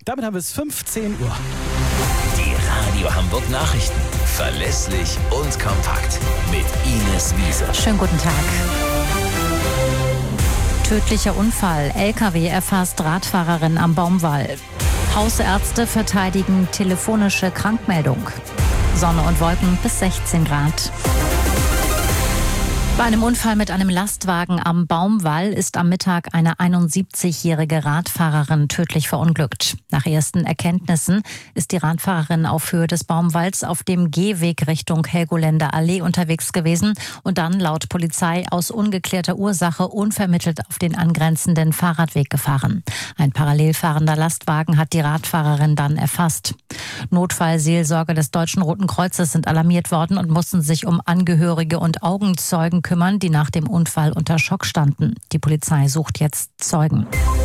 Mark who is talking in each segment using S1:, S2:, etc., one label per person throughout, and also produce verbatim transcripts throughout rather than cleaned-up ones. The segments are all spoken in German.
S1: Damit haben wir es fünfzehn Uhr.
S2: Die Radio Hamburg Nachrichten. Verlässlich und kompakt. Mit Ines Wiese.
S3: Schönen guten Tag. Tödlicher Unfall. L K W erfasst Radfahrerin am Baumwall. Hausärzte verteidigen telefonische Krankmeldung. Sonne und Wolken bis sechzehn Grad. Bei einem Unfall mit einem Lastwagen am Baumwall ist am Mittag eine einundsiebzigjährige Radfahrerin tödlich verunglückt. Nach ersten Erkenntnissen ist die Radfahrerin auf Höhe des Baumwalls auf dem Gehweg Richtung Helgoländer Allee unterwegs gewesen und dann laut Polizei aus ungeklärter Ursache unvermittelt auf den angrenzenden Fahrradweg gefahren. Ein parallel fahrender Lastwagen hat die Radfahrerin dann erfasst. Notfallseelsorger des Deutschen Roten Kreuzes sind alarmiert worden und mussten sich um Angehörige und Augenzeugen kümmern, die nach dem Unfall unter Schock standen. Die Polizei sucht jetzt Zeugen.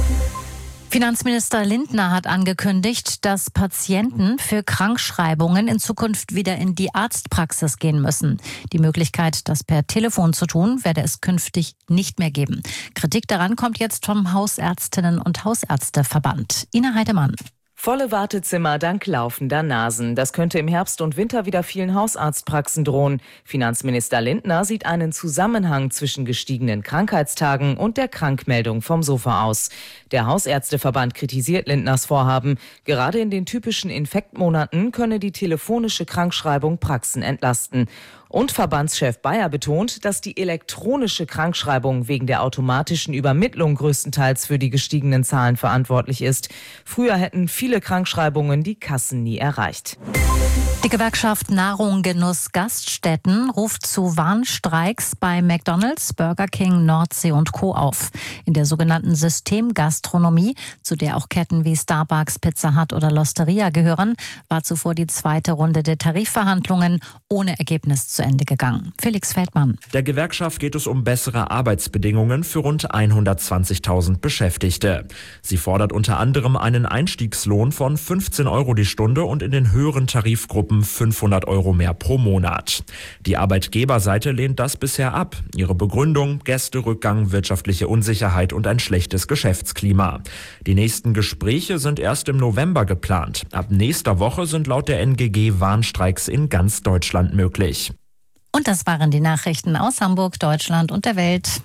S3: Finanzminister Lindner hat angekündigt, dass Patienten für Krankschreibungen in Zukunft wieder in die Arztpraxis gehen müssen. Die Möglichkeit, das per Telefon zu tun, werde es künftig nicht mehr geben. Kritik daran kommt jetzt vom Hausärztinnen- und Hausärzteverband. Ina Heidemann.
S4: Volle Wartezimmer dank laufender Nasen. Das könnte im Herbst und Winter wieder vielen Hausarztpraxen drohen. Finanzminister Lindner sieht einen Zusammenhang zwischen gestiegenen Krankheitstagen und der Krankmeldung vom Sofa aus. Der Hausärzteverband kritisiert Lindners Vorhaben. Gerade in den typischen Infektmonaten könne die telefonische Krankschreibung Praxen entlasten. Und Verbandschef Bayer betont, dass die elektronische Krankschreibung wegen der automatischen Übermittlung größtenteils für die gestiegenen Zahlen verantwortlich ist. Früher hätten viele Krankschreibungen die Kassen nie erreicht.
S3: Die Gewerkschaft Nahrung Genuss Gaststätten ruft zu Warnstreiks bei McDonald's, Burger King, Nordsee und Co. auf. In der sogenannten Systemgastronomie, zu der auch Ketten wie Starbucks, Pizza Hut oder L'Osteria gehören, war zuvor die zweite Runde der Tarifverhandlungen ohne Ergebnis zu Ende gegangen. Felix Feldmann.
S5: Der Gewerkschaft geht es um bessere Arbeitsbedingungen für rund hundertzwanzigtausend Beschäftigte. Sie fordert unter anderem einen Einstiegslohn von fünfzehn Euro die Stunde und in den höheren Tarifgruppen fünfhundert Euro mehr pro Monat. Die Arbeitgeberseite lehnt das bisher ab. Ihre Begründung: Gästerückgang, wirtschaftliche Unsicherheit und ein schlechtes Geschäftsklima. Die nächsten Gespräche sind erst im November geplant. Ab nächster Woche sind laut der N G G Warnstreiks in ganz Deutschland möglich.
S3: Und das waren die Nachrichten aus Hamburg, Deutschland und der Welt.